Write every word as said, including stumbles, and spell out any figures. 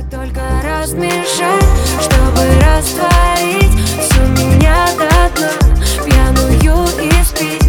Только размешать, чтобы растворить всю меня до дна, пьяную и спить.